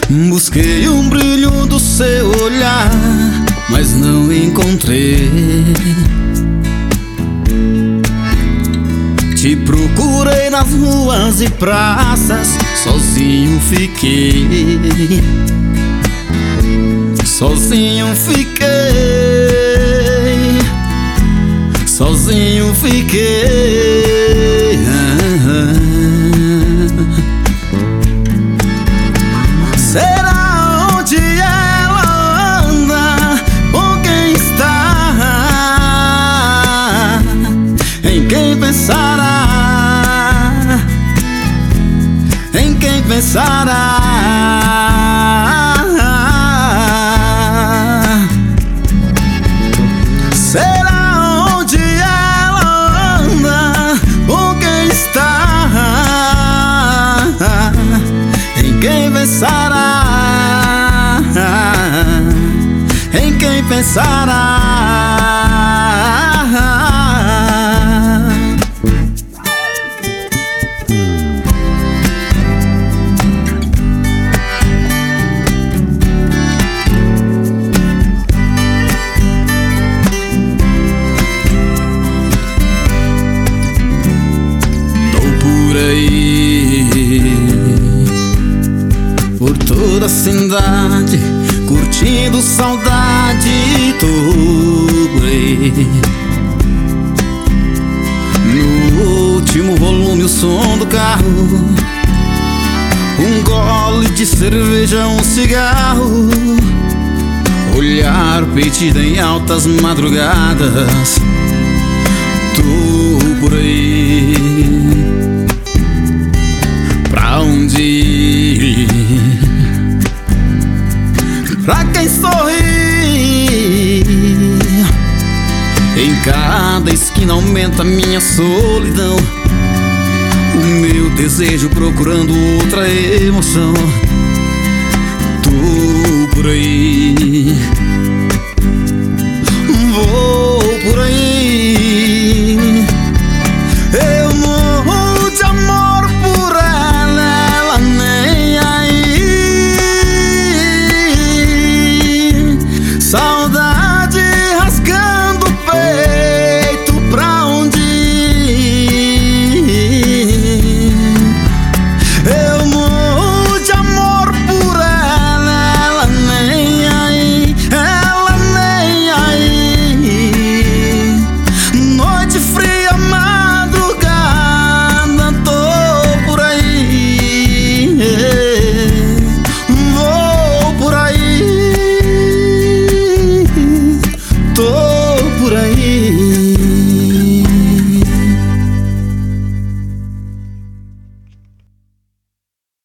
Busquei um brilho do seu olhar, mas não encontrei. Te procurei nas ruas e praças, sozinho fiquei. Sozinho fiquei. Sozinho fiquei. Será onde ela anda? Com quem está? Em quem pensará? Em quem pensará? Será onde ela anda? Com quem está? Em quem pensará? Em quem pensará? Tô por aí, por toda a cidade, curtindo saudade. Tô por aí. No último volume o som do carro, um gole de cerveja, um cigarro, olhar pedido em altas madrugadas. Tô por aí. Pra onde ir? Pra quem sorri? Em cada esquina aumenta minha solidão, o meu desejo procurando outra emoção. Tô por aí.